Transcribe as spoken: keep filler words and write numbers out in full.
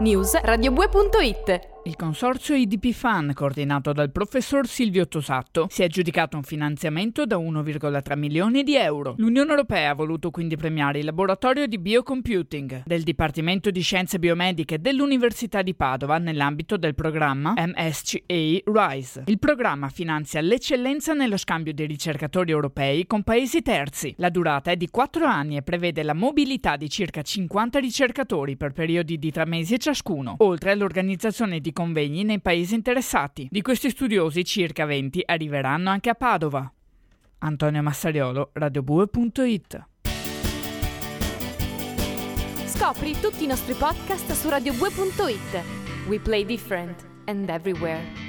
News radiobue punto it. Il consorzio I D P Fan, coordinato dal professor Silvio Tosatto, si è aggiudicato un finanziamento da uno virgola tre milioni di euro. L'Unione Europea ha voluto quindi premiare il laboratorio di biocomputing del Dipartimento di Scienze Biomediche dell'Università di Padova nell'ambito del programma M S C A RISE. Il programma finanzia l'eccellenza nello scambio di ricercatori europei con paesi terzi. La durata è di quattro anni e prevede la mobilità di circa cinquanta ricercatori per periodi di tre mesi ciascuno, oltre all'organizzazione di convegni nei paesi interessati. Di questi studiosi, circa venti arriveranno anche a Padova. Antonio Massariolo, radiobue punto it. Scopri tutti i nostri podcast su radiobue punto it. We play different and everywhere.